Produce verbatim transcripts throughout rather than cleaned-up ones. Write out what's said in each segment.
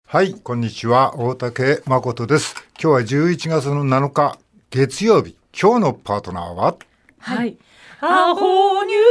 はい、こんにちは。大竹誠です。今日はじゅういちがつのなのか月曜日。今日のパートナーは、 はい、アホニュ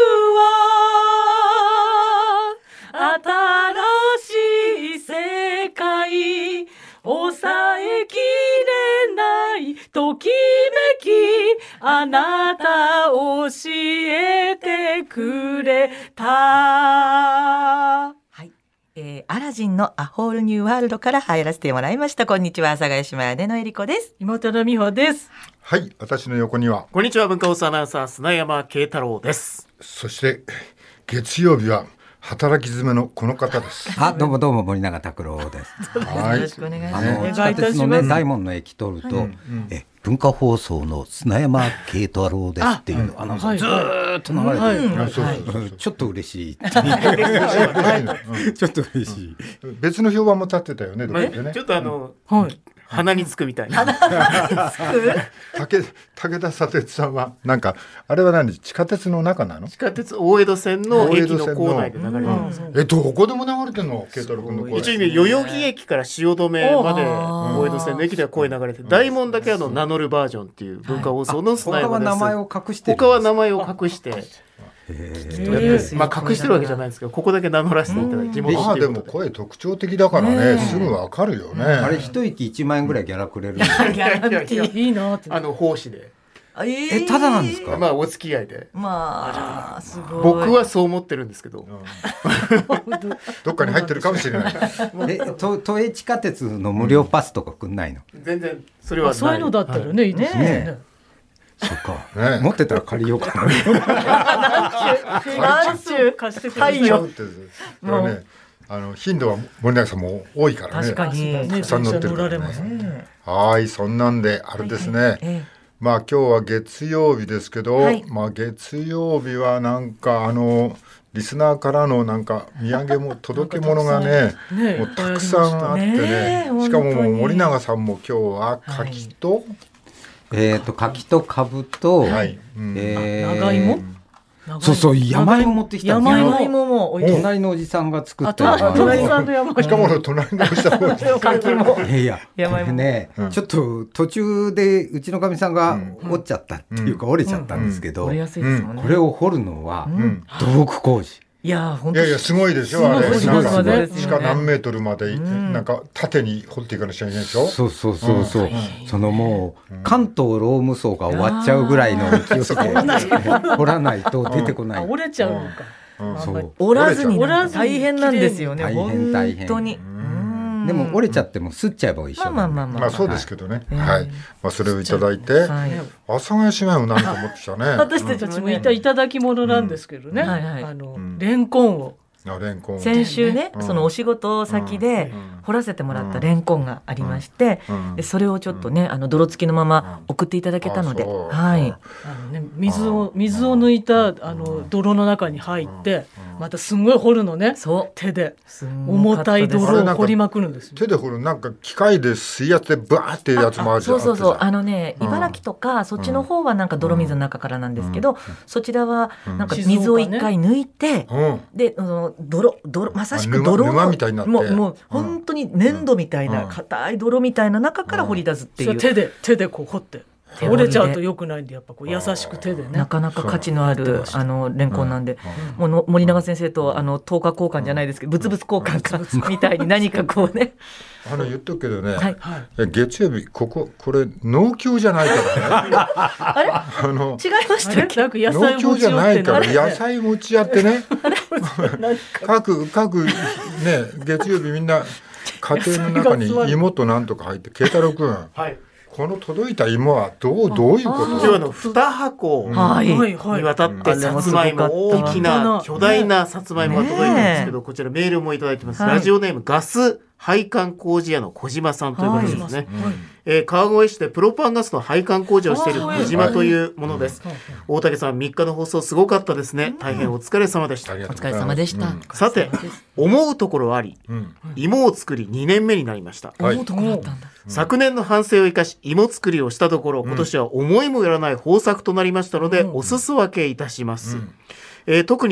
ーは新しい世界抑えきれないときめきあなた教えてくれた。はい、えー、アラジンのアホールニューワールドから入らせてもらいました。こんにちは、阿佐ヶ谷姉妹姉のえり子です。 妹の美穂です。 はい、私の横には、 こんにちは、文化放送アナウンサー砂山慶太郎です。 そして月曜日は働き詰めのこの方です。 あ、どうもどうも森永卓郎です。 はい、 よろしくお願いします。 あの地下鉄のね大門の駅通ると、はい、え文化放送の砂山慶太郎ですっていうアナウンサーずーっと流れてる。ちょっと嬉しいちょっと嬉しい。 別の評判も立ってたよね。どこでね、 ちょっとあの、 はい、 鼻につくみたいな。 武, 武田砂鉄さんはなんかあれは何、地下鉄の中なの？ 地下鉄大江戸線の駅の構内で流れてるんです。 え、どこでも流れてるの？慶太郎君の声。 一応代々木駅から汐留まで大江戸線の駅では声流れてる。大門だけあの名乗るバージョンっていう文化放送の砂山です。 他は名前を隠してる。 他は名前を隠して。まあ隠してるわけじゃないんですけど、ここだけ名乗らせていただいて、 まあでも声特徴的だからね、すぐわかるよね。 あれ一息いちまんえんぐらいギャラくれる。ギャラっていいなって。 あの奉仕で。 え、ただなんですか？ まあお付き合いで。 まあすごい。 僕はそう思ってるんですけど、 どっかに入ってるかもしれない。 え、と都営地下鉄の無料パスとかくんないの？ 全然それはない。 そういうのだったらね、いいですね。 そっか、ね、持ってたら借りようかな。 何週貸してくださいよ。これね、あの頻度は森永さんも多いからね。 確かにたくさん乗ってるからね。はい、そんなんであれですね。はいはい、ええ、まあ今日は月曜日ですけど、はい、まあ月曜日はなんかあのリスナーからのなんか土産も届け物がね、ねもうたくさんあってね、ねしかももう森永さんも今日は柿と、はい、 えーと柿とかぶと、はい、 えー、長芋、 そうそう、山芋持ってきたんですよ。 山芋も隣のおじさんが作った隣さんの山芋、 しかも隣のおじさんも柿もいやいやこれね、うん、ちょっと途中でうちのかみさんが折っちゃったっていうか、折れちゃったんですけど、うんうんうん、これを掘るのは土木工事。 いや本当いやいやすごいでしょ、あれ。すごいすごい。しか何メートルまで、うん、なんか縦に掘っていかなきゃいけないでしょ。 そうそうそうそう。うん、そのもう、うん、関東ローム層が終わっちゃうぐらいの勢いで掘らないと出てこない。 折れちゃうのか。 うん、そう折らずに大変なんですよね。 大変大変。 本当に。 でも折れちゃってもすっちゃえば一緒。 まあまあまあまあそうですけどね。はい。まあそれをいただいて、阿佐ヶ谷姉妹も何か持ってきたね。 私たちもいたいただき物なんですけどね。あのレンコンを。 先週ね、そのお仕事先で掘らせてもらったレンコンがありまして、でそれをちょっとね、あの泥付きのまま送っていただけたので、はい、 あのね、水を水を抜いたあの泥の中に入って、またすごい掘るのね。手で重たい泥を掘りまくるんです。 手で掘る、なんか機械で水圧でバーってやつもあるじゃん。 そうそうそう、あのね、茨城とかそっちの方はなんか泥水の中からなんですけど、そちらはなんか水を一回抜いて、であの泥泥まさしく泥のみたいになって、 もうもう本当に粘土みたいな硬い泥みたいな中から掘り出すっていう、 手で手でこう掘って。折れちゃうと良くないんで、やっぱこう優しく手でね、 なかなか価値のあるあのレンコンなんで、もうの森永先生とあの等価交換じゃないですけど、物々交換かみたいに何かこうね、 あの言っとくけどね、はい、月曜日こここれ農協じゃないからね。 あれあの違いましたっけ？ 農協じゃないから野菜持ちやってね。各各ね月曜日みんな家庭の中に芋となんとか入って、慶太郎くん。はい。この届いた芋はどうどういうこと？ 今日のに箱にわたってさつまいも、大きな巨大なさつまいもが届いたんですけど、こちらメールもいただいてます。ラジオネームガス配管工事屋の小島さんという方ですね。はい、えー、川越市でプロパンガスの配管工事をしている小島というものです。大竹さん、みっかの放送すごかったですね。大変お疲れ様でした。お疲れ様でした。 さて、思うところあり、うん、芋を作りにねんめになりました。 思うところあったんだ。 昨年の反省を生かし芋作りをしたところ、今年は思いもよらない豊作となりましたので、うん、お裾分けいたします。うん、えー、特に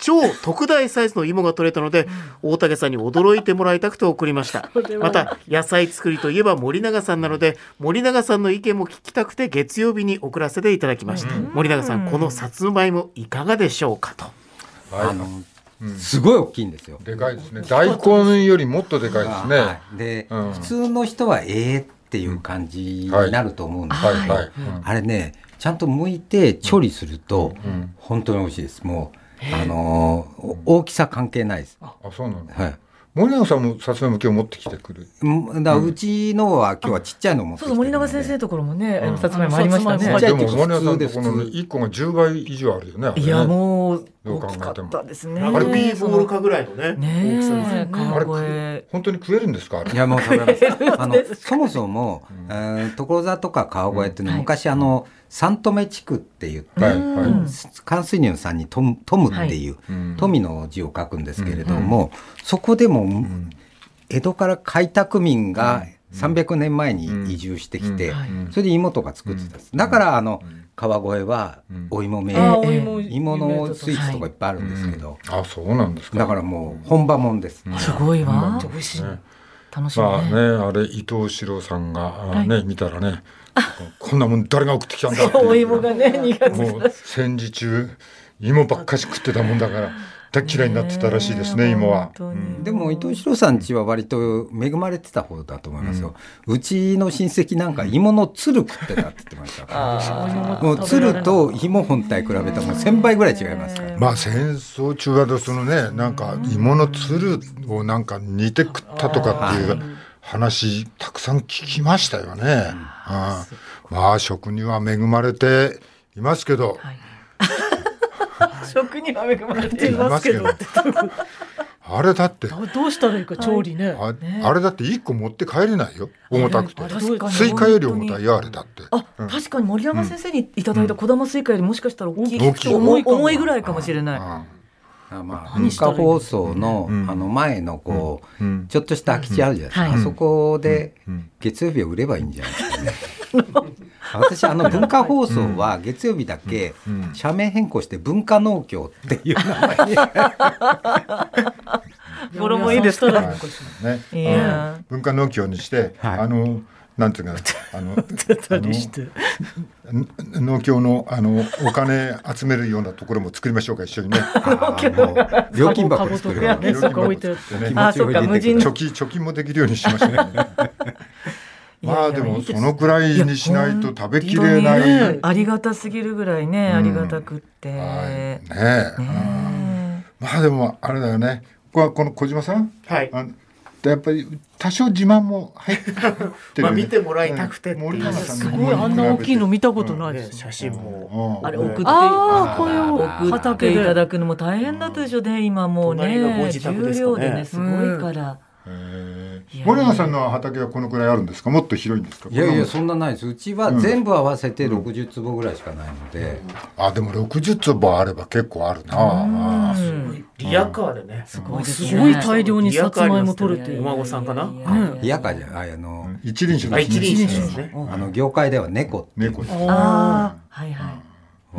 超特大サイズの芋が取れたので、大竹さんに驚いてもらいたくて送りました。また野菜作りといえば森永さんなので、森永さんの意見も聞きたくて月曜日に送らせていただきました。森永さん、このさつまいもいかがでしょうかと。 はい、あのうん、すごい大きいんですよ。 でかいですね。大根よりもっとでかいですね。 はい、で、うん、普通の人はええっていう感じになると思うんですけど、はいはいはい、あれねちゃんと剥いて調理すると、うん、本当に美味しいです。もう、あのー、大きさ関係ないです。 あ、そうなんだ。はい。森永さんもさつまいも今日持ってきてくる。 だうちのは今日はちっちゃいの持ってきてる、ね、そう森永先生のところもね、さつまいもありましたね。 でも森永さんのところのいっこがじゅうばい以上あるよね。 いやもう大きかったですね。 あれビーフボールかぐらいのね、 ね大きさですね。 あれ本当に食えるんですかあれ。 いやもう食べますあのそもそも、うんえー、所沢とか川越っていうのは、うん、昔あの、はい、三留地区って言って、はいはい、関水入さんにトム、トムっていう、はい、富の字を書くんですけれども、うん、そこでも、うん江戸から開拓民がさんびゃくねんまえに移住してきて、それで芋とか作ってたんです。だからあの川越はお芋名、芋のスイーツとかいっぱいあるんですけど、 あ、そうなんですか。 だからもう本場もんです。 すごいわ。美味しい。楽しみね。 まあね、あれ伊藤四郎さんがね見たらね、こんなもん誰が送ってきたんだって。 お芋がね苦手。 もう戦時中芋ばっかし食ってたもんだから。大嫌いになってたらしいですね、芋は。 でも伊藤四郎さん家は割と恵まれてた方だと思いますよ。うん、うちの親戚なんか芋のつる食ってたって言ってましたからもうつると芋本体比べたらもうせんばいぐらい違いますから。 まあ戦争中はそのねなんか芋のつるをなんか煮て食ったとかっていう話たくさん聞きましたよね。あまあ食には恵まれていますけど、はい食には恵まれていますけどあれだってどうしたらいいか調理ね、 はい、あ, あれだっていっこ持って帰れないよ重たくて。スイカより重たいよあれだって。 あ、うん、確かに森山先生にいただいた小玉スイカよりもしかしたら大きい、うん、重い重いぐらいかもしれない。ああまあ、文化放送 の, あの前のこう、うん、ちょっとした空き地あるじゃないですか、うん、あそこで月曜日を売ればいいんじゃないですかね。私あの文化放送は月曜日だけ社名変更して文化農協っていう名前にこれもいいですか、ね、 いや文化農協にして、はい、あのなんていうかあの農協のあのお金集めるようなところも作りましょうか一緒にね。 料金箱作るよね。 貯金貯金もできるようにしましょうね。まあでもそのくらいにしないと食べきれない、 ね、ありがたすぎるぐらいね、うん、ありがたくって、はいねね、まあでもあれだよね、この小島さん、はい、あやっぱり多少自慢も入ってる、ね、 まあ見てもらいたくてっていう、 すごいあんな大きいの見たことないです、 うんね、写真も、 うん、あれ送ってあこれを送っていただくのも大変だったでしょうね、今もうね重量でねすごいから、 森永さんの畑はこのくらいあるんですか、もっと広いんですか。 いやいやそんなないです。うちは全部合わせてろくじゅうつぼぐらいしかないので、 うん、あでもろくじゅうつぼあれば結構あるなあ。 すごいリヤカーでね、 すごいすごい大量にさつまいも取れて、 お孫さんかな、 リヤカーじゃあの一輪車一輪車ですね。 あの業界では猫猫です。 あはいはい。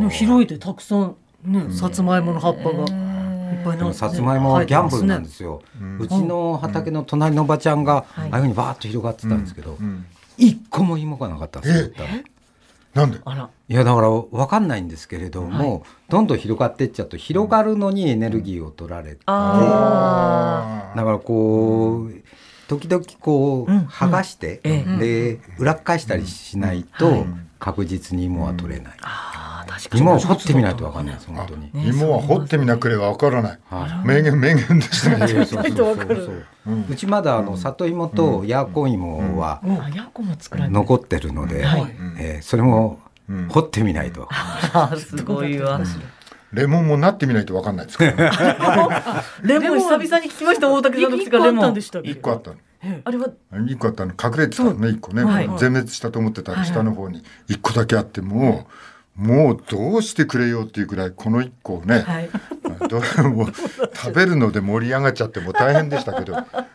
広いでたくさんねさつまいもの葉っぱが。 でもさつまいもはギャンブルなんですよ、うん、うちの畑の隣のおばちゃんが、うん、ああいうふうにバーッと広がってたんですけど、うんうん、一個も芋がなかったんですよ。 えなんで。 あらいやだから分かんないんですけれども、はい、どんどん広がっていっちゃうと広がるのにエネルギーを取られて、うん、あだからこう時々こう、うん、剥がして、うん、で裏返したりしないと、うんはい、確実に芋は取れない、うん芋を掘ってみないと分かんないです本当に。 芋は掘ってみなければ分からない、はい、名言名言ですね。 うちまだあの里芋とヤーコン芋は残ってるので、えー、それも掘ってみないと、 うん、すごいわ。 レモンもなってみないと分かんないですから、 レモン久々に聞きました。大竹さんの口からレモンいっこあったの。 あれはいっこあったの隠れてたのねいっこね、はい、全滅したと思ってたら下の方にいっこだけあってもうもうどうしてくれようっていうくらいこのいっこをね、はい、どうも食べるので盛り上がっちゃってもう大変でしたけど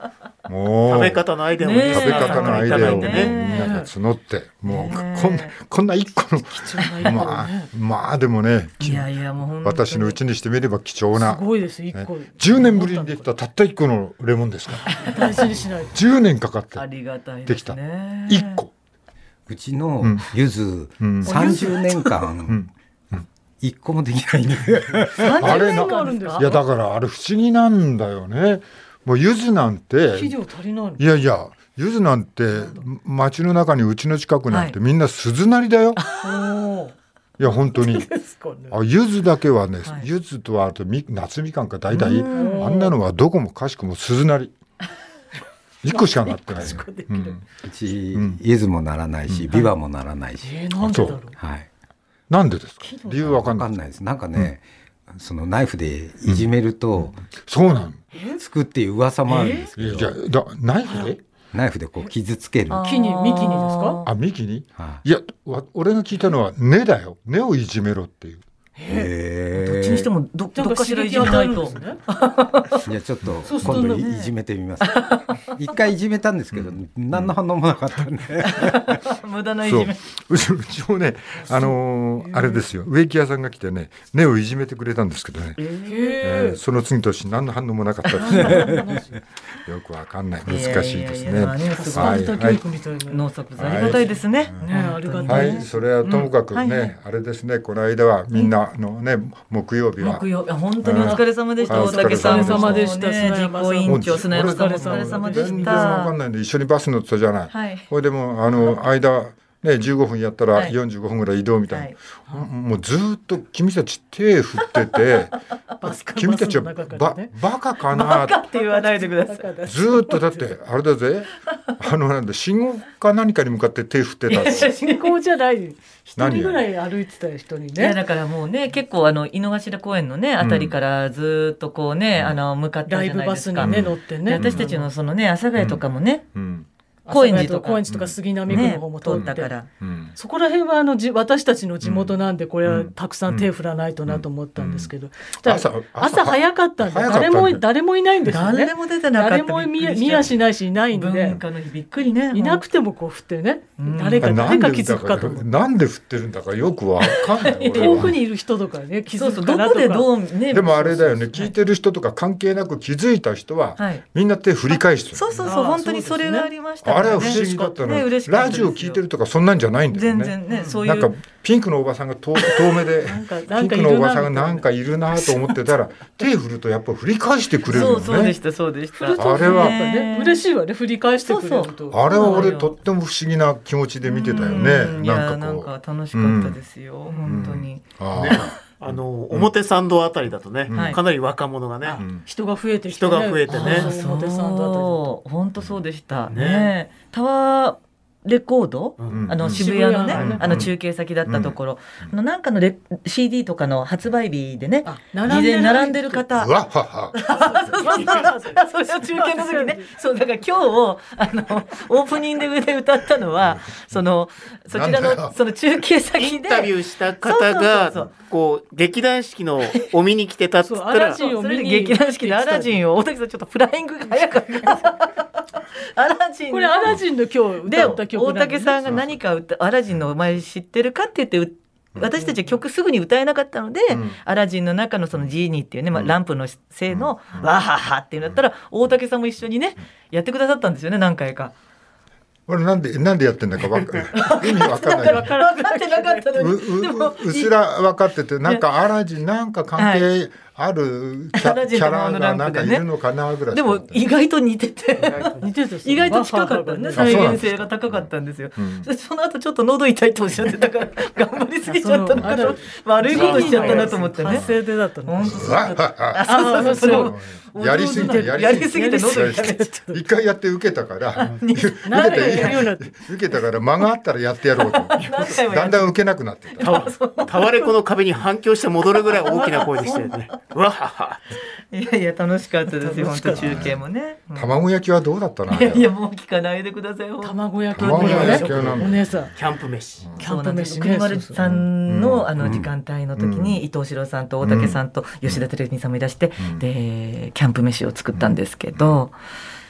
食べ方のアイデアも食べ方のアイデアをねみんなが募ってもうこんなこんな一個のまあまあでもね私のうちにしてみれば貴重なすごいです一個じゅうねんぶりにできたたった一個のレモンですから大事にしないじゅうねんかかってできた一個。 うちの柚子さんじゅうねんかん一個もできないんであれな、いやだからあれ不思議なんだよね。もう柚子なんて肥料足りない。 いやいや柚子なんて町の中にうちの近くなんてみんな鈴なりだよ。いや本当にあ柚子だけはね、柚子とはあと夏みかんか大体あんなのはどこもかしくも鈴なり。一個しかなってない、ねうん、うち、うん、柚子もならないし、うん、ビワもならないし、 えー、なんでだろう、 はい、なんでですか理由わかんない。 わかんないです。なんかね、うん、そのナイフでいじめると、うん、 そうなのつくっていう噂もあるんですけど、 えー、じゃだナイフでナイフでこう傷つける木に幹にですか。 あ幹に、はあ、いや俺が聞いたのは根だよ。根をいじめろっていう。 へどっちにしても ど, どっかしらいじめないといやちょっと今度いじめてみます。一回いじめたんですけど、うん、何の反応もなかったんで無駄ないじめ。 うち, うちもね、あのー、あれですよ植木屋さんが来てね根をいじめてくれたんですけどね、えー、その次の年何の反応もなかったですねよくわかんない難しいですね。 農作物ありがたいですね。 はい、それはともかくね、うんはい、あれですねこの間はみんなのね木曜日は木曜日本当にお疲れ様でした。大竹さんお疲れ様でした。実行委員長砂山さんお疲れ様でした。 全然わかんないんで一緒にバス乗ってたじゃない。はい、これでもあの間ねじゅうごふんやったらよんじゅうごふんぐらい移動みたいな、はい、もうずっと君たち手振ってて君たちはバ, バカかなバカって言わないでください。 ずっとだってあれだぜあのなんで信号か何かに向かって手振ってた。 信号じゃない一人ぐらい歩いてた人にね。 いやだからもうね結構あの井の頭公園のねあたりからずっとこうね、うん、あの向かったじゃないですか。 ライブバスにね乗ってね。 私たちのそのね阿佐ヶ谷とかもね。うんうん高円寺とか高円寺とか杉並区の方も通ったから、うんね、そこら辺はあのじ私たちの地元なんでこれはたくさん手振らないとなと思ったんですけど、うんうん、朝, 朝早かったんで誰も誰もいないんですよね。 誰も出てなかった。 誰も 見, 見やしないしいないんで文化の日びっくりね。 いなくてもこう振ってね、うん、誰か誰か気づくかと思う。 なんで振ってるんだかよくわかんない遠くにいる人とかね気づくかなとか。 そうそうどこでどう、ね、 でもあれだよね聞いてる人とか関係なく気づいた人は、はい、みんな手振り返してる。 そうそうそう本当にそれがありましたね。 あれは不思議だった。ね、ラジオ聞いてるとかそんなんじゃないんだよね。 全然ね、そういうなんかピンクのおばさんが遠目でピンクのおばさんがなんかいるなと思ってたら手振るとやっぱ振り返してくれるよね。 そうそうでしたそうでした。 あれはやっぱね嬉しいわね振り返してくれると。そうそうあれは俺とっても不思議な気持ちで見てたよね。 んなんかこうなんか楽しかったですよ、うん、本当に。 あねあの表参道あたりだとね、うん、かなり若者がね、うん、 人が増えてきて、ね、人が増えてね。 表参道あたり本当そうでしたね。ねタワーレコード、うん、あの渋谷のね、うん、あの中継先だったところ、うん、あのなんかのレ シーディー とかの発売日でね事前に並んでる方うわっははそれを中継の時ねそうだから今日あのオープニングで歌ったのはそのそちらのその中継先でインタビューした方がこう劇団四季のお見に来てたっつったらそれで劇団四季のアラジンを大竹さんちょっとフライングが早かったアラジンこれアラジンの今日歌った曲大竹さんが何か歌アラジンのお前知ってるかって言って私たちは曲すぐに歌えなかったので、うん、アラジンの中のそのジーニーっていうね、まあ、ランプのせいの、うん、わははっていうのだったら大竹さんも一緒にねやってくださったんですよね何回か。 俺なんでなんでやってんだか分か意味分かんない。 分かってなかったのに。 う, う, でもうすら分かっててなんかアラジンなんか関係あるキャ, はい、キャラがなんかいるのかなぐらい。 でも意外と似てて似てて意外と近かったね再現性が高かったんですよ。うん、その後ちょっと喉痛いとおっしゃってたから頑張りすぎちゃったのかと悪いことしちゃったなと思ってね。 発声でだったの。 本当そうあそうそうそうやりすぎてやりすぎて喉痛い一回やって受けたから受けた受けたから間があったらやってやろうとだんだん受けなくなってた。 タワレコの壁に反響して戻るぐらい大きな声でしたよね。わははいやいや楽しかったですよ本当中継もね。 卵焼きはどうだったの。 いやいやもう聞かないでください。 卵焼きはねお姉さんキャンプ飯キャンプ飯国丸さんのあの時間帯の時に伊藤四郎さんと大竹さんと吉田照美さんもいらしてでキャンプ飯を作ったんですけど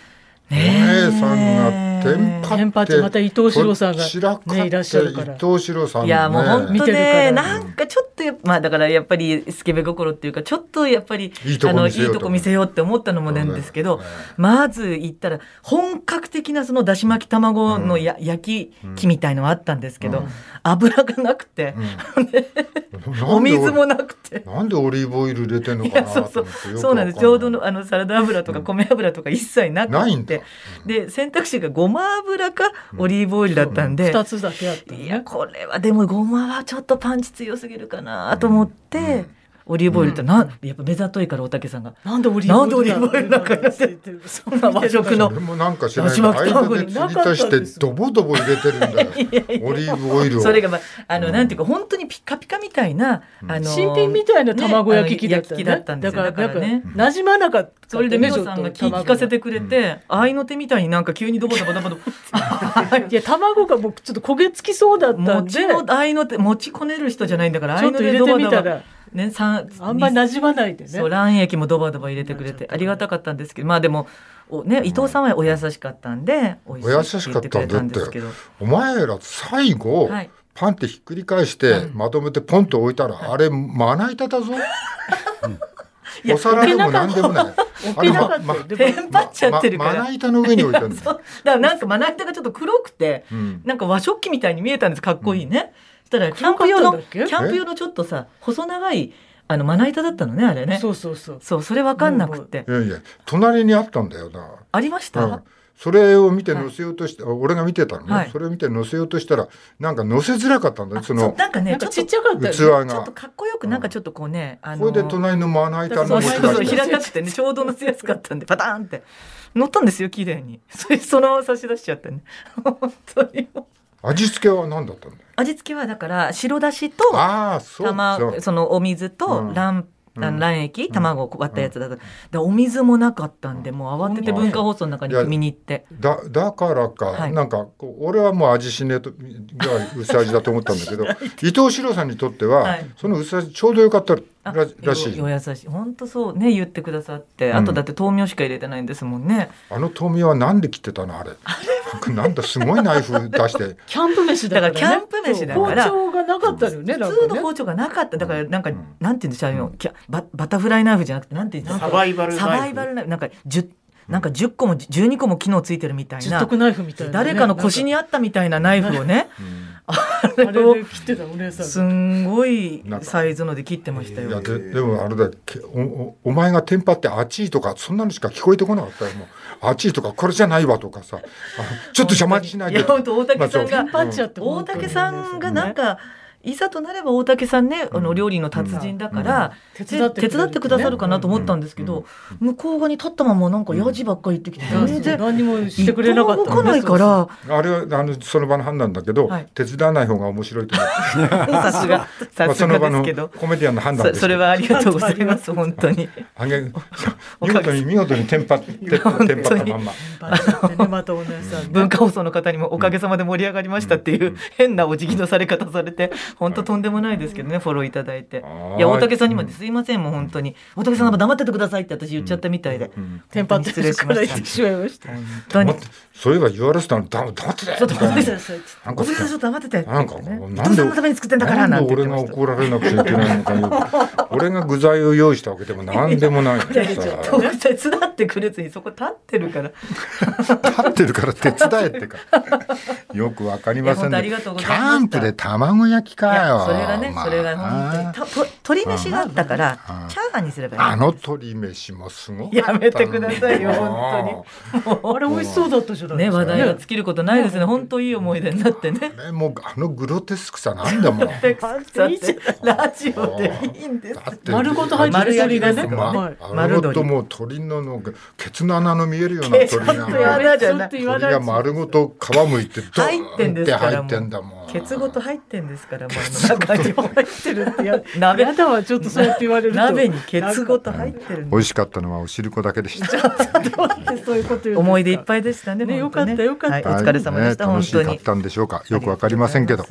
お姉さんがテンパって、 テンパってまた伊藤四郎さんが、 ね、いらっしゃるから、伊藤四郎さん、ね、 いやもう本当ね、なんかちょっとまあだからやっぱりスケベ心っていうかちょっとやっぱりいいとこ見せようと、 あのいいとこ見せようって思ったのもなんですけど、ね、まず言ったら本格的なそのだし巻き卵のや、うん、焼き器みたいのはあったんですけど、うん、油がなくて、うん、お水もなくて、 なんでオリーブオイル入れてんのかなと思って、 そうそうそうなんです。ちょうどのあのサラダ油とか米油とか一切なくて、 ないんだ。 で選択肢がごま油かオリーブオイルだったんで、 ふたつだけあった、ね、 いやこれはでもごまはちょっとパンチ強すぎるかなと思って、うんうん、オリーブオイルってな、うん、やっぱ目ざといから大竹さんがなんでオリーブオイルなんかやってるそんな和食のでもなんか知らないけど間で継ぎ足してドボドボ入れてるんだよいやいやオリーブオイルをそれが、まあ、あの、うん、なんていうか本当にピカピカみたいな、 うん、あの新品みたいな卵焼き器だった、ね、 だったんですよ。 だからなんかね馴染まなかった。 それで美穂さんが聞かせてくれて、うん、合いの手みたいになんか急にドボドボドボドボいや卵がもうちょっと焦げつきそうだったんで、 もちの合いの手持ちこねる人じゃないんだからちょっと入れてみたらね、 あんまり馴染まないでね。 そう卵液もドバドバ入れてくれてありがたかったんですけど、まあでもお、ね、伊藤さんはお優しかったんでおいしいって言ってくれたんですけど、 お前ら最後、はい、パンってひっくり返して、はい、まとめてポンと置いたら、はい、あれまな板だぞ、うん、お皿でも何でもない置けなかった、ま、 テンパっちゃってるから、 ま、まな板の上に置いたんだだからなんかまな板がちょっと黒くて、うん、なんか和食器みたいに見えたんです。かっこいいね、うんしたらキャンプ用のキャンプ用のちょっとさ細長いあのまな板だったのねあれね。 そうそうそうそうそれ分かんなくて、 いやいや隣にあったんだよな。 ありました、うん、 それを見て載せようとして、はい、俺が見てたのね、はい、それを見て載せようとしたらなんか載せづらかったんだよ。そのなんかねちょっとちっちゃかった器がちょっとかっこよくなんかちょっとこうね、 うん、あのー、これで隣のまな板の持ち出してそうそう平たくてねちょうど載せやすかったんでパターンって乗ったんですよ綺麗に。それそのまま差し出しちゃってね本当に味付けは何だったんだよ。 味付けはだから白だしとあそうそうそのお水と卵、うん、卵液卵を割ったやつだった、うん、でお水もなかったんでもう慌てて文化放送の中に汲みに行ってだ, だからか、はい、なんか俺はもう味しねとが薄味だと思ったんだけど伊藤四郎さんにとっては、はい、その薄味ちょうどよかったら, らしい。 お優しい本当そうね言ってくださって、うん、あとだって豆苗しか入れてないんですもんね。 あの豆苗はなんで切ってたのあれなんだすごいナイフ出してキャンプ飯だから、ね、 だからキャンプ飯だから包丁がなかったよね。 普通の包丁がなかっただからなんか、うん、なんていうんでしょう、うん、バ, バタフライナイフじゃなくてなんていうんですかサバイバルナイフサバイバルナイフなんかじゅうなんかじゅっこもじゅうにこも機能ついてるみたいな十徳ナイフみたいな、ね、 誰かの腰にあったみたいなナイフをね、うん、 あれを切ってたお姉さんすんごいサイズので切ってましたよ。 いや で, でもあれだ お, お, お前がテンパってあっちいとかそんなのしか聞こえてこなかったよ。もうあっちいとかこれじゃないわとかさちょっと邪魔しないで。 いや本当大竹さんが、 まあ、 大竹さんがなんか、ねいざとなれば大竹さんね、あの料理の達人だから、うん、手伝って手伝ってくださるかなと思ったんですけど、うん、向こう側に立ったままなんかやじばっかり言ってきて、 うん、全然何もしてくれなかったんで動かないからあれはあのその場の判断だけど、はい、手伝わない方が面白いと思ってさすがさすがですけど、 まあ、コメディアンの判断ですそ, それはありがとうございます本当にあげ見事に見事にテンパってテンパったまんま文化放送の方にもおかげさまで盛り上がりましたっていう変なお辞儀のされ方されて本当とんでもないですけどねフォローいただいて、いや大竹さんにもすいませんもう本当に大竹さんが黙っててくださいって私言っちゃったみたいで、うんうん、 テンパって失礼しましたしまいました。 そういえば言われてたの黙っててちょっと黙っててなんかちょっと黙っててなんかなんでのために作ってんだからなんで俺が怒られなくちゃいけないのかよ俺が具材を用意したわけでもなんでもないからさ手伝ってくれずにそこ立ってるから立ってるから手伝えってかよくわかりませんね。キャンプで卵焼きかよ。 それがね、まあ、それが本当にと鶏飯があったからチャーハンにすればいい。 あの鶏飯もすごかった。 やめてくださいよ本当に。 もうあれ美味しそうだったじゃないですか、 ね、話題が尽きることないですね。本当いい思い出になってね。 ねもうあのグロテスクさなんだもん。 ラジオでいいんです。 丸ごと入ってる鶏がね。 ま、丸ごともう鶏ののケツの穴の見えるような鶏が鶏が丸ごと皮むいてドーンって入ってんだもん。 ケツごと入ってんですからもう中に入ってるってや鍋やだはちょっとそうやって言われると鍋にケツごと入ってる。 美味しかったのはおしるこだけでした。 そういうこと言思い出いっぱいでしたね。 ねよかったよかった、 はい、お疲れ様でした、 ね、 本当に楽しかったんでしょうかよくわかりませんけど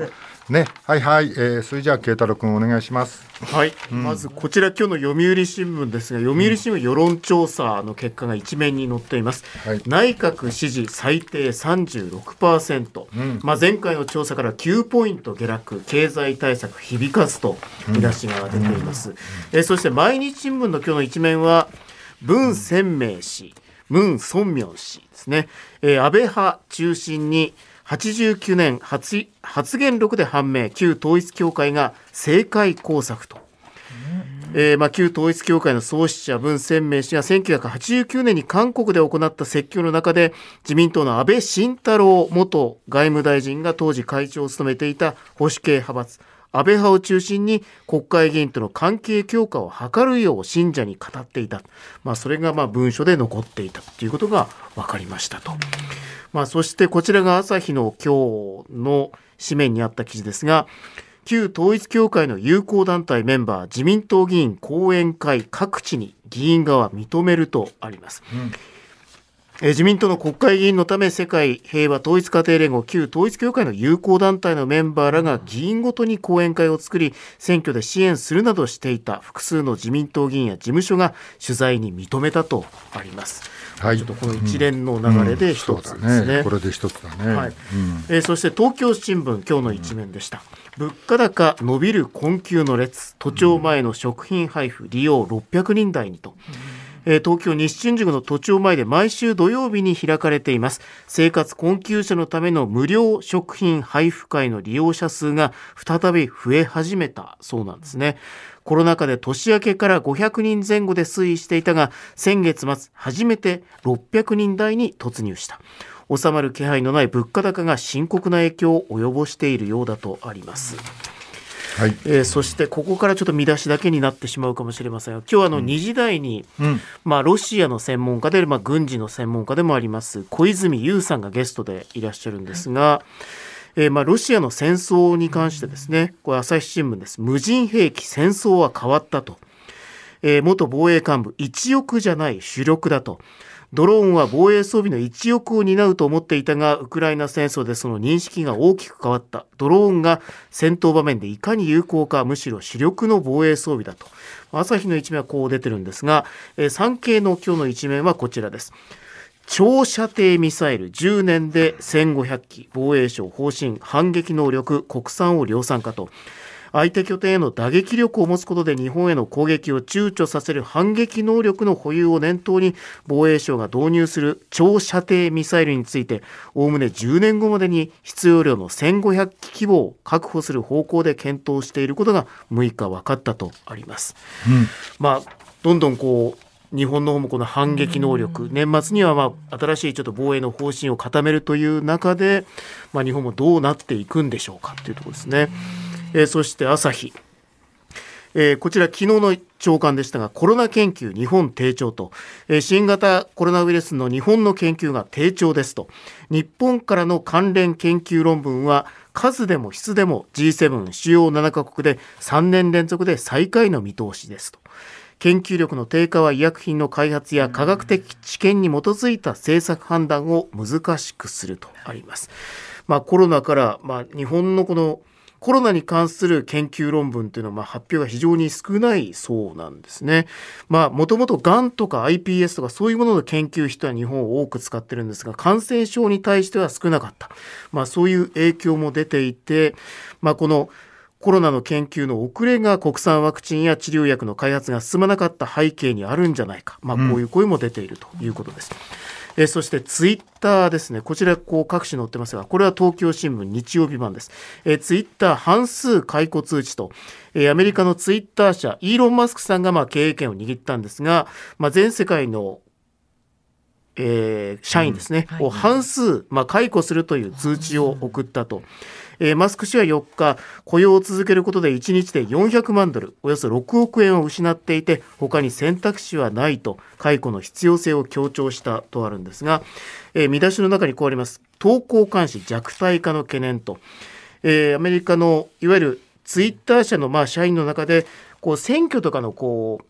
ね、はいはい、えー、それじゃあ慶太郎君お願いします。 はい、うん、まずこちら今日の読売新聞ですが、読売新聞世論調査の結果が一面に載っています、はい、内閣支持最低 さんじゅうろくパーセント、うん、まあ、前回の調査からきゅうポイント下落、経済対策響かずと見出しが出ています、うんうん、えー、そして毎日新聞の今日の一面は文鮮明氏、文鮮明氏ですね、えー、安倍派中心にはちじゅうきゅうねん 発, 発言録で判明、旧統一教会が政界工作と、えーまあ、旧統一教会の創始者文鮮明氏がせんきゅうひゃくはちじゅうきゅうねんに韓国で行った説教の中で、自民党の安倍晋太郎元外務大臣が当時会長を務めていた保守系派閥安倍派を中心に国会議員との関係強化を図るよう信者に語っていた、まあ、それがまあ文書で残っていたということが分かりましたと。まあ、そしてこちらが朝日の今日の紙面にあった記事ですが、旧統一教会の友好団体メンバー自民党議員後援会各地に議員側認めるとあります、うん、え自民党の国会議員のため世界平和統一家庭連合旧統一教会の友好団体のメンバーらが議員ごとに後援会を作り選挙で支援するなどしていた複数の自民党議員や事務所が取材に認めたとあります。はい、ちょっとこの一連の流れで一つですね、うんうんね、 これで一つだね、はい、うん、 えー、そして東京新聞今日の一面でした、うん、物価高伸びる困窮の列、都庁前の食品配布利用ろっぴゃくにん台にと、うん、えー、東京西新宿の都庁前で毎週土曜日に開かれています生活困窮者のための無料食品配布会の利用者数が再び増え始めたそうなんですね。コロナ禍で年明けからごひゃくにんぜん後で推移していたが、先月末初めてろっぴゃくにん台に突入した。収まる気配のない物価高が深刻な影響を及ぼしているようだとあります。はい、えー、そしてここからちょっと見出しだけになってしまうかもしれませんが、今日あのにじ台に、うん、まあ、ロシアの専門家で、まあ、軍事の専門家でもあります小泉悠さんがゲストでいらっしゃるんですが、えー、まあロシアの戦争に関してですね、これ朝日新聞です。無人兵器戦争は変わったと、えー、元防衛幹部一翼じゃない主力だと、ドローンは防衛装備の一翼を担うと思っていたがウクライナ戦争でその認識が大きく変わった。ドローンが戦闘場面でいかに有効か、むしろ主力の防衛装備だと。朝日の一面はこう出てるんですが、えー、産経の今日の一面はこちらです。長射程ミサイルじゅうねんでせんごひゃくき、防衛省方針、反撃能力国産を量産化と、相手拠点への打撃力を持つことで日本への攻撃を躊躇させる反撃能力の保有を念頭に防衛省が導入する長射程ミサイルについて、おおむねじゅうねんごまでに必要量のせんごひゃくき規模を確保する方向で検討していることがむいか分かったとあります、うん、まあどんどんこう日本の方もこの反撃能力、年末にはまあ新しいちょっと防衛の方針を固めるという中で、まあ、日本もどうなっていくんでしょうかというところですね。えー、そして朝日、えー、こちら昨日の朝刊でしたが、コロナ研究日本低調と、えー、新型コロナウイルスの日本の研究が低調ですと、日本からの関連研究論文は数でも質でも ジーセブン 主要ななカ国でさんねん連続で最下位の見通しですと。研究力の低下は医薬品の開発や科学的知見に基づいた政策判断を難しくするとあります。まあ、コロナから、まあ、日本のこのコロナに関する研究論文というのは、まあ、発表が非常に少ないそうなんですね。まあ、もともとがんとか アイピーエス とかそういうものの研究費とは日本を多く使ってるんですが、感染症に対しては少なかった。まあ、そういう影響も出ていて、まあ、このコロナの研究の遅れが国産ワクチンや治療薬の開発が進まなかった背景にあるんじゃないか、まあ、こういう声も出ているということです、うん、えそしてツイッターですね。こちらこう各紙載ってますが、これは東京新聞日曜日版です。えツイッター半数解雇通知と、えアメリカのツイッター社イーロン・マスクさんがまあ経営権を握ったんですが、まあ、全世界のえー、社員ですね、うんはい、を半数、まあ、解雇するという通知を送ったと、えー、マスク氏はよっか、雇用を続けることでいちにちでよんひゃくまんドル、およそろくおくえんを失っていて、他に選択肢はないと解雇の必要性を強調したとあるんですが、えー、見出しの中にこうあります。投稿監視弱体化の懸念と、えー、アメリカのいわゆるツイッター社のまあ社員の中でこう選挙とかのこう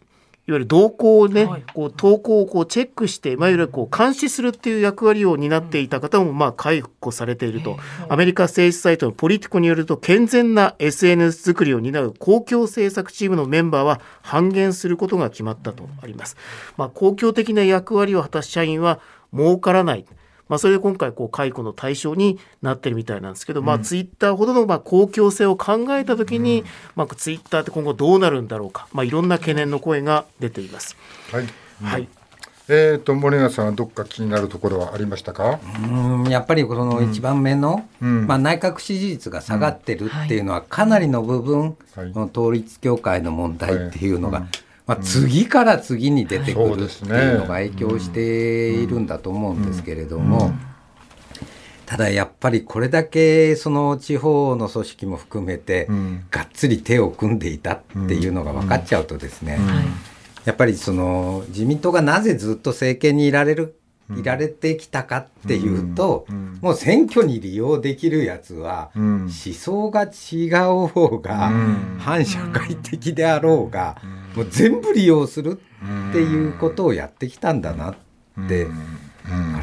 いわゆる動向をね、はい、こう投稿をこうチェックして、いわゆるこう監視するっていう役割を担っていた方もまあ解雇されていると。アメリカ政治サイトのポリティコによると、健全な エスエヌエス 作りを担う公共政策チームのメンバーは半減することが決まったとあります。まあ、公共的な役割を果たす社員は儲からない。まあ、それで今回こう解雇の対象になってるみたいなんですけど、まあ、ツイッターほどのまあ公共性を考えたときに、まあ、ツイッターって今後どうなるんだろうか、まあ、いろんな懸念の声が出ています。 はい、はい、えー、と森永さんはどっか気になるところはありましたか？ うんやっぱりこのいちばんめの、うんまあ、内閣支持率が下がってるっていうのはかなりの部分、はい、この統一教会の問題っていうのが、はいまあ、次から次に出てくるっていうのが影響しているんだと思うんですけれども、ただやっぱりこれだけその地方の組織も含めてがっつり手を組んでいたっていうのが分かっちゃうとですね、やっぱりその自民党がなぜずっと政権にいられるいられてきたかっていうと、うんうん、もう選挙に利用できるやつは、うん、思想が違う方が、うん、反社会的であろうが、うん、もう全部利用するっていうことをやってきたんだなって、うん、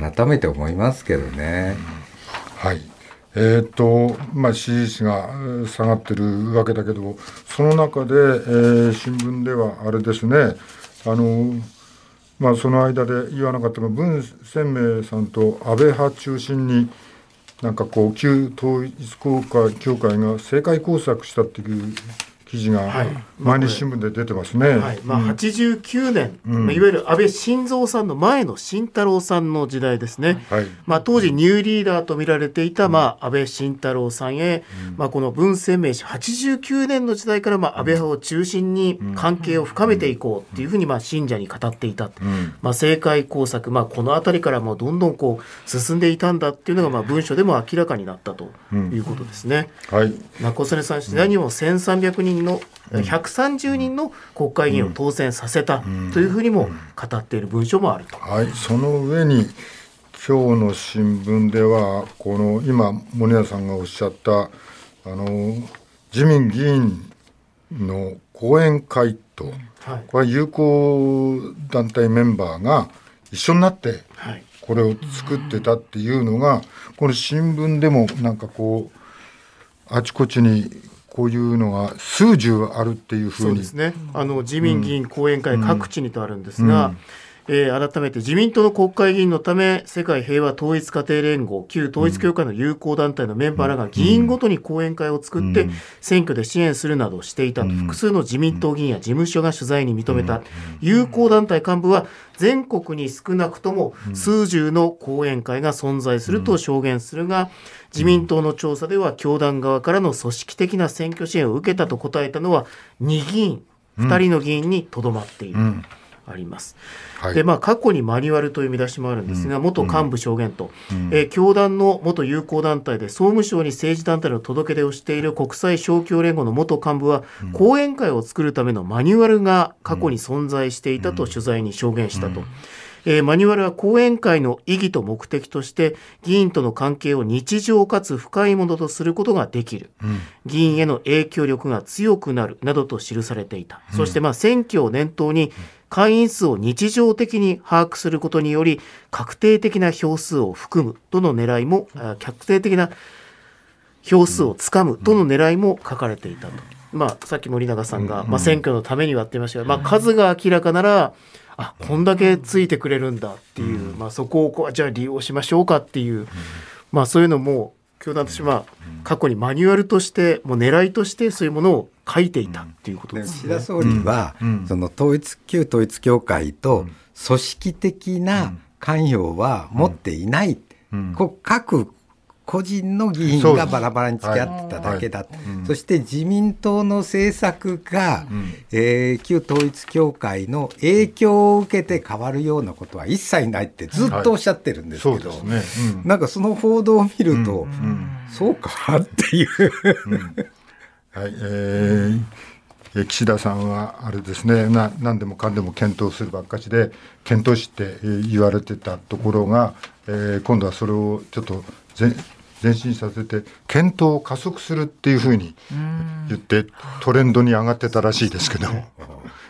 改めて思いますけどね。 うん、はいえーとまあ、支持率が下がってるわけだけど、その中で、えー、新聞ではあれですね、あのまあ、その間で言わなかったが、文鮮明さんと安倍派中心になんかこう旧統一教会が政界工作したっていう記事が毎日新聞で出てますね。 はいまあ、はちじゅうきゅうねん、うんまあ、いわゆる安倍晋三さんの前の晋太郎さんの時代ですね。はいまあ、当時ニューリーダーと見られていた、まあ、安倍晋太郎さんへ、うんまあ、この文鮮明氏はちじゅうきゅうねんの時代から、まあ、安倍派を中心に関係を深めていこうっていうふうに、まあ、信者に語っていた、うんまあ、政界工作、まあ、このあたりからもうどんどんこう進んでいたんだっていうのが、まあ、文書でも明らかになったということですね。うんはいまあ、小曽根さん次第にもせんさんびゃくにんのひゃくさんじゅうにんの国会議員を当選させたというふうにも語っている文書もあると、 はい、その上に今日の新聞ではこの今森永さんがおっしゃったあの自民議員の講演会と、はい、これは友好団体メンバーが一緒になってこれを作ってたっていうのが、この新聞でもなんかこうあちこちにこういうのが数十あるっていうふうに。 そうですね。あの自民議員講演会各地にとあるんですが、うんうんえー、改めて自民党の国会議員のため世界平和統一家庭連合旧統一教会の友好団体のメンバーらが議員ごとに講演会を作って選挙で支援するなどしていたと複数の自民党議員や事務所が取材に認めた。友好団体幹部は全国に少なくとも数十の講演会が存在すると証言するが、自民党の調査では教団側からの組織的な選挙支援を受けたと答えたのはに議員、ふたりの議員にとどまっている、うんあります。はいでまあ、過去にマニュアルという見出しもあるんですが、うん、元幹部証言と、うんえー、教団の元友好団体で総務省に政治団体の届け出をしている国際勝共連合の元幹部は、うん、講演会を作るためのマニュアルが過去に存在していたと取材に証言したと、うんえー、マニュアルは講演会の意義と目的として議員との関係を日常かつ深いものとすることができる、うん、議員への影響力が強くなるなどと記されていた、うん、そしてまあ選挙を念頭に会員数を日常的に把握することにより確定的な票数を含むとの狙いも、確定的な票数をつかむとの狙いも書かれていたと、まあ、さっき森永さんが、まあ、選挙のためにはって言いましたが、まあ、数が明らかならあこんだけついてくれるんだっていう、まあ、そこをこうじゃあ利用しましょうかっていう、まあ、そういうのも教団としては過去にマニュアルとしてもう狙いとしてそういうものを書いていたっていうことですね。 岸田総理は、うん、その統一旧統一教会と組織的な関与は持っていない、うんうん、こう各個人の議員がバラバラに付き合ってただけだ、はいはい、そして自民党の政策が、うんえー、旧統一教会の影響を受けて変わるようなことは一切ないってずっとおっしゃってるんですけど、はいねうん、なんかその報道を見ると、うんうん、そうかっていう、うんはいえー、岸田さんはあれですねな何でもかんでも検討するばっかしで検討して言われてたところが、えー、今度はそれをちょっと前進させて検討を加速するっていうふうに言ってトレンドに上がってたらしいですけど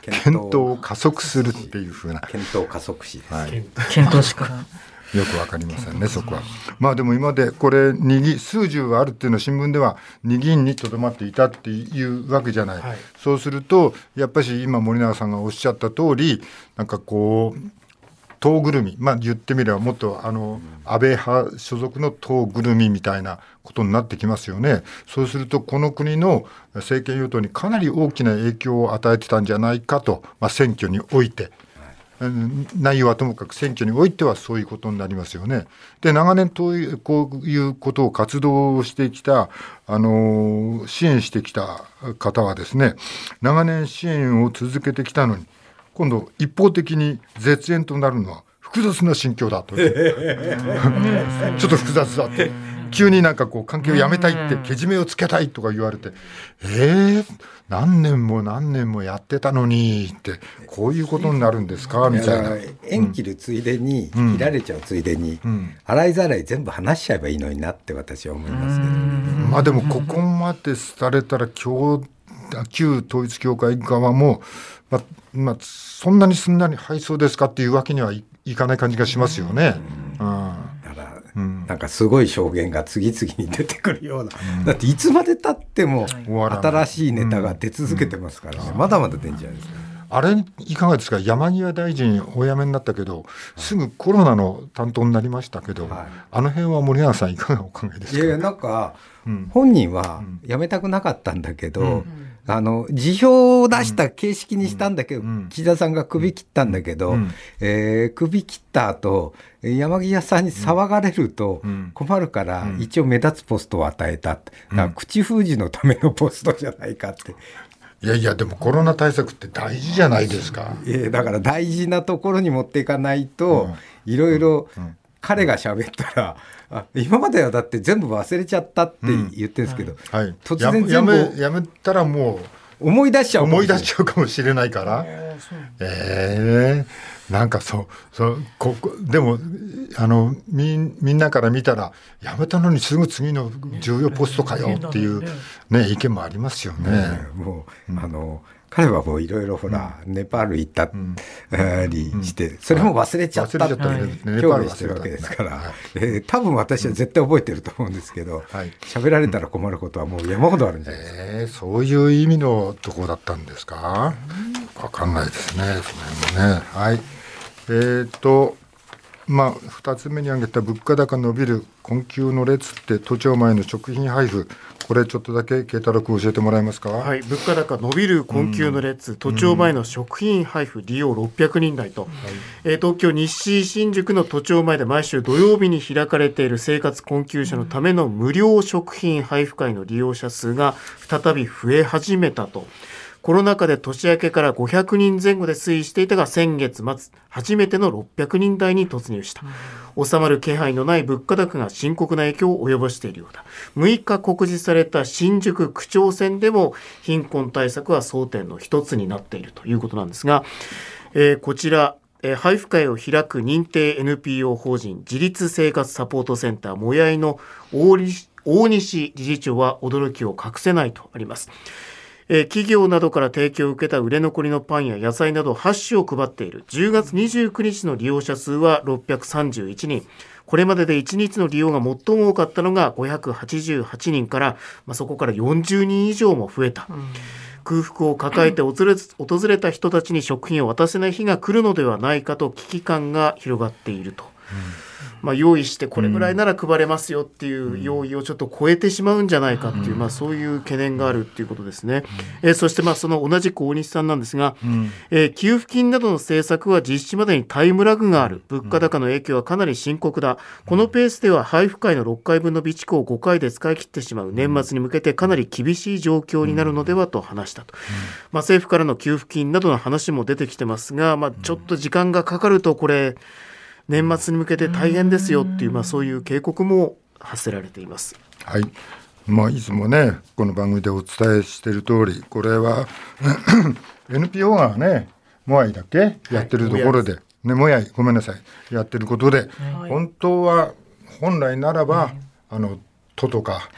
検討を加速するっていう風な検討加速詞です、はい、 検討しかよくわかりませんねそこは。まあでも今までこれにぎ数十はあるっていうのは新聞ではに議員にとどまっていたっていうわけじゃない、はい、そうするとやっぱり今森永さんがおっしゃった通りなんかこう党ぐるみ、まあ言ってみればもっとあの安倍派所属の党ぐるみみたいなことになってきますよね。そうするとこの国の政権与党にかなり大きな影響を与えてたんじゃないかと、まあ、選挙において内容はともかく選挙においてはそういうことになりますよね。で長年こういうことを活動してきた、あの支援してきた方はですね長年支援を続けてきたのに今度一方的に絶縁となるのは複雑な心境だとちょっと複雑だって急になんかこう関係をやめたいってけじめをつけたいとか言われてえー何年も何年もやってたのにってこういうことになるんですかみたいな。 縁切るついでに、うん、切られちゃうついでに、うん、洗いざらい全部話しちゃえばいいのになって私は思いますけど、 まあでもここまでされたら旧統一教会側も、まあまあ、そんなにすんなりはいそうですかっていうわけにはい、いかない感じがしますよね。うんうんうん、なんかすごい証言が次々に出てくるような、うん、だっていつまで経っても新しいネタが出続けてますからね、うん、まだまだ出んじゃないですか。 あれいかがですか。山際大臣お辞めになったけどすぐコロナの担当になりましたけど、はい、あの辺は森永さんいかがお考えですか。 いやいやなんか、うん、本人は辞めたくなかったんだけど、うんあの辞表を出した形式にしたんだけど、うん、岸田さんが首切ったんだけど、うんえー、首切った後山際さんに騒がれると困るから、うん、一応目立つポストを与えた、うん、だから口封じのためのポストじゃないかって。 いやいやでもコロナ対策って大事じゃないですか。 いやだから大事なところに持っていかないといろいろ彼が喋ったらあ今まではだって全部忘れちゃったって言ってるんですけど、うんはい、突然全部やめ、やめたらもう思い出しちゃう思い出しちゃうかもしれないからえー、なんかそうそうここでもあの み, みんなから見たらやめたのにすぐ次の重要ポストかよっていう、ね、意見もありますよね。ねもう、うん、あの彼はもういろいろほら、うん、ネパール行ったりして、うん、それも忘れちゃったって興味してるわけですから、はいえー、多分私は絶対覚えてると思うんですけど喋、はい、られたら困ることはもう山ほどあるんじゃないですか、 えー、そういう意味のとこだったんですか。分かんないですねその辺もね。はいえーとまあ、ふたつめに挙げた物価高伸びる困窮の列って都庁前の食品配布これちょっとだけ慶太郎君教えてもらえますか。 はい、物価高伸びる困窮の列、うん、都庁前の食品配布利用ろっぴゃくにん台と、うんえー、東京西新宿の都庁前で毎週土曜日に開かれている生活困窮者のための無料食品配布会の利用者数が再び増え始めたと。コロナ禍で年明けからごひゃくにんぜん後で推移していたが先月末初めてのろっぴゃくにん台に突入した。収まる気配のない物価高が深刻な影響を及ぼしているようだ。むいか告示された新宿区長選でも貧困対策は争点の一つになっているということなんですが、えー、こちらえー、配布会を開く認定 エヌピーオー 法人自立生活サポートセンターもやいの大西、大西理事長は驚きを隠せないとあります。企業などから提供を受けた売れ残りのパンや野菜などはち種を配っているじゅうがつにじゅうくにちの利用者数はろっぴゃくさんじゅういちにん。これまででいちにちの利用が最も多かったのがごひゃくはちじゅうはちにんから、まあ、そこからよんじゅうにん以上も増えた、うん、空腹を抱えて訪れ、訪れた人たちに食品を渡せない日が来るのではないかと危機感が広がっていると、うんまあ、用意してこれぐらいなら配れますよっていう用意をちょっと超えてしまうんじゃないかっていう、まあ、そういう懸念があるっていうことですね、えー、そしてまあその同じく大西さんなんですが、えー、給付金などの政策は実施までにタイムラグがある。物価高の影響はかなり深刻だ。このペースでは配布会のろっかいぶんの備蓄をごかいで使い切ってしまう。年末に向けてかなり厳しい状況になるのではと話したと、まあ、政府からの給付金などの話も出てきてますが、まあ、ちょっと時間がかかるとこれ年末に向けて大変ですよっていう、まあ、そういう警告も発せられています。 はい、まあ、いつもねこの番組でお伝えしている通りこれはエヌピーオー がねモアイだっけやってるところで、はい、ね、モアイごめんなさいやってることで、はい、本当は本来ならば、はい、あの都とか、はい、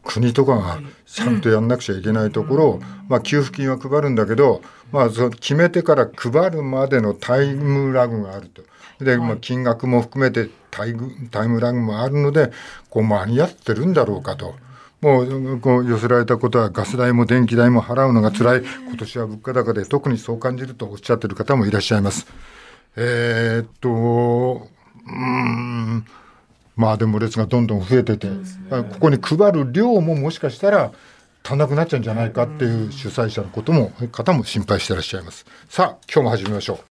国とかがちゃんとやんなくちゃいけないところを、まあ、給付金は配るんだけど、まあ、その決めてから配るまでのタイムラグがあると。で、まあ、金額も含めてタイム、タイムラグもあるのでこう間に合ってるんだろうかと。もうこう寄せられたことはガス代も電気代も払うのが辛い、今年は物価高で特にそう感じるとおっしゃってる方もいらっしゃいます。えー、っとうーんまあでも列がどんどん増えてて、ここに配る量ももしかしたら足んなくなっちゃうんじゃないかっていう主催者のことも方も心配してらっしゃいます。さあ今日も始めましょう。